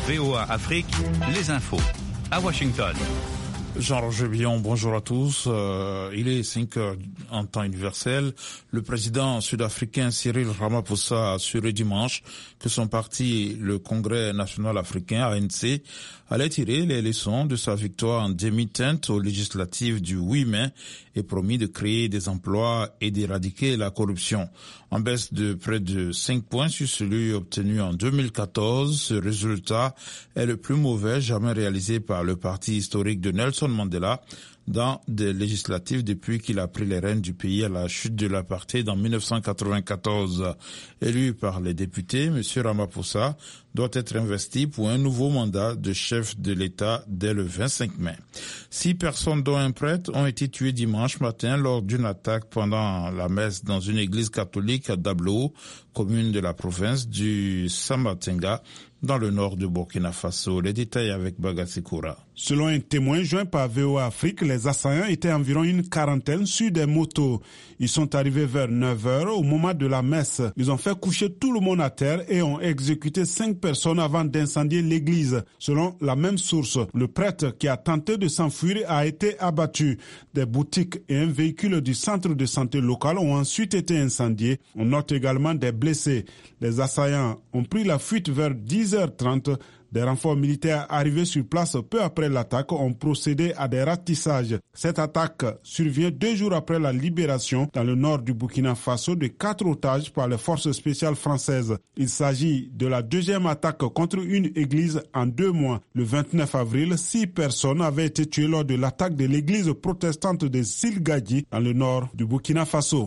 VOA Afrique, les infos. À Washington. Jean-Roger Billon, bonjour à tous. Il est 5 heures en temps universel. Le président sud-africain Cyril Ramaphosa a assuré dimanche que son parti, le Congrès national africain, ANC, allait tirer les leçons de sa victoire en demi-teinte aux législatives du 8 mai et promis de créer des emplois et d'éradiquer la corruption. En baisse de près de 5 points sur celui obtenu en 2014, ce résultat est le plus mauvais jamais réalisé par le parti historique de Nelson Mandela dans des législatives depuis qu'il a pris les rênes du pays à la chute de l'apartheid en 1994. Élu par les députés, M. Ramaphosa doit être investi pour un nouveau mandat de chef de l'État dès le 25 mai. 6 personnes, dont un prêtre, ont été tuées dimanche matin lors d'une attaque pendant la messe dans une église catholique à Dablo, commune de la province du Samatenga, dans le nord de Burkina Faso. Les détails avec Bagasikoura. Selon un témoin joint par VOA Afrique, les assaillants étaient environ une quarantaine sur des motos. Ils sont arrivés vers 9h au moment de la messe. Ils ont fait coucher tout le monde à terre et ont exécuté 5 personnes avant d'incendier l'église. Selon la même source, le prêtre qui a tenté de s'enfuir a été abattu. Des boutiques et un véhicule du centre de santé local ont ensuite été incendiés. On note également des blessés. Les assaillants ont pris la fuite vers 10h30. Des renforts militaires arrivés sur place peu après l'attaque ont procédé à des ratissages. Cette attaque survient 2 jours après la libération dans le nord du Burkina Faso de 4 otages par les forces spéciales françaises. Il s'agit de la 2e attaque contre une église en 2 mois. Le 29 avril, 6 personnes avaient été tuées lors de l'attaque de l'église protestante de Silgadji dans le nord du Burkina Faso.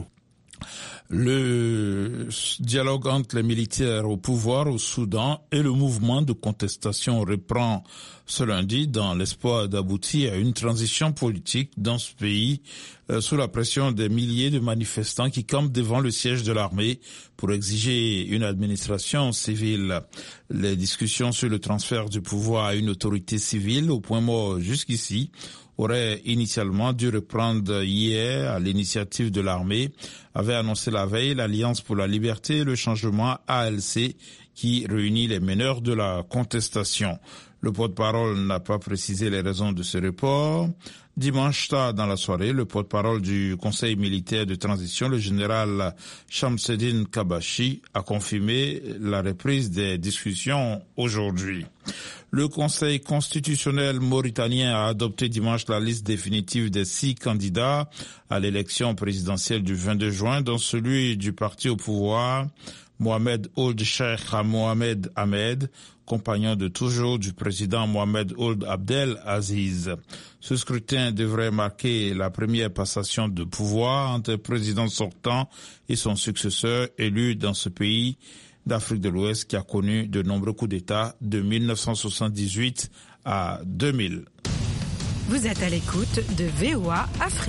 Le dialogue entre les militaires au pouvoir au Soudan et le mouvement de contestation reprend ce lundi dans l'espoir d'aboutir à une transition politique dans ce pays sous la pression des milliers de manifestants qui campent devant le siège de l'armée pour exiger une administration civile. Les discussions sur le transfert du pouvoir à une autorité civile, au point mort jusqu'ici, aurait initialement dû reprendre hier à l'initiative de l'armée, avait annoncé la veille l'Alliance pour la liberté et le changement ALC qui réunit les meneurs de la contestation. Le porte-parole n'a pas précisé les raisons de ce report. Dimanche tard dans la soirée, le porte-parole du Conseil militaire de transition, le général Shamseddine Kabashi, a confirmé la reprise des discussions aujourd'hui. Le Conseil constitutionnel mauritanien a adopté dimanche la liste définitive des 6 candidats à l'élection présidentielle du 22 juin, dont celui du parti au pouvoir, Mohamed Ould Cheikh Mohamed Ahmed, compagnon de toujours du président Mohamed Ould Abdel Aziz. Ce scrutin devrait marquer la première passation de pouvoir entre le président sortant et son successeur élu dans ce pays d'Afrique de l'Ouest qui a connu de nombreux coups d'État de 1978 à 2000. Vous êtes à l'écoute de VOA Afrique.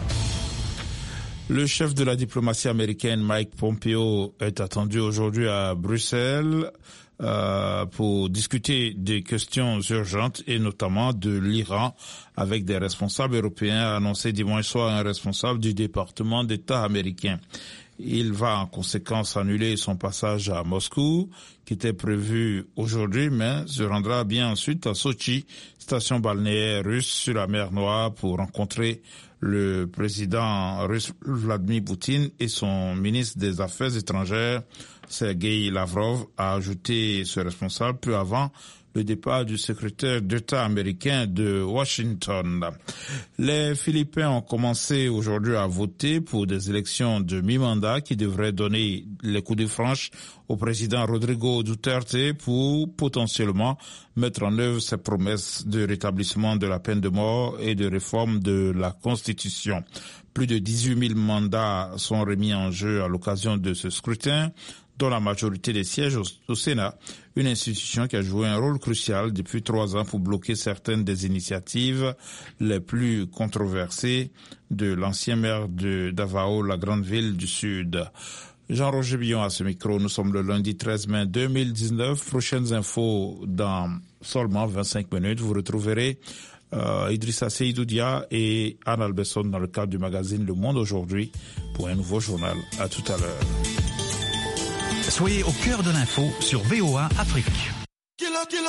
Le chef de la diplomatie américaine, Mike Pompeo, est attendu aujourd'hui à Bruxelles pour discuter des questions urgentes et notamment de l'Iran avec des responsables européens, a annoncé dimanche soir un responsable du département d'État américain. Il va en conséquence annuler son passage à Moscou, qui était prévu aujourd'hui, mais se rendra bien ensuite à Sochi, station balnéaire russe sur la mer Noire, pour rencontrer le président russe Vladimir Poutine et son ministre des Affaires étrangères, Sergei Lavrov, a ajouté ce responsable peu avant le départ du secrétaire d'État américain de Washington. Les Philippins ont commencé aujourd'hui à voter pour des élections de mi-mandat qui devraient donner les coups de franche au président Rodrigo Duterte pour potentiellement mettre en œuvre ses promesses de rétablissement de la peine de mort et de réforme de la Constitution. Plus de 18 000 mandats sont remis en jeu à l'occasion de ce scrutin, dont la majorité des sièges au Sénat, une institution qui a joué un rôle crucial depuis 3 ans pour bloquer certaines des initiatives les plus controversées de l'ancien maire de Davao, la grande ville du Sud. Jean-Roger Billon à ce micro. Nous sommes le lundi 13 mai 2019. Prochaines infos dans seulement 25 minutes. Vous retrouverez Idrissa Seydoudia et Anne Albesson dans le cadre du magazine Le Monde aujourd'hui pour un nouveau journal. À tout à l'heure. Soyez au cœur de l'info sur VOA Afrique.